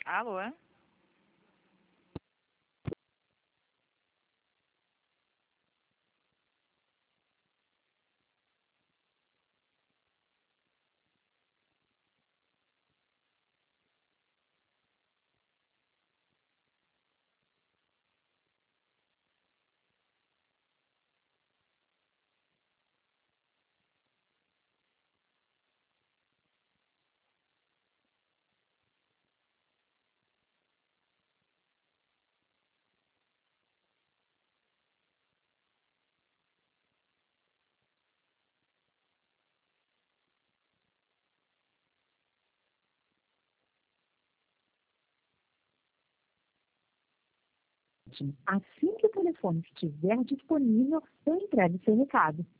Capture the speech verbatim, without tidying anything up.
Alô? Assim que o telefone estiver disponível, eu entrego seu recado.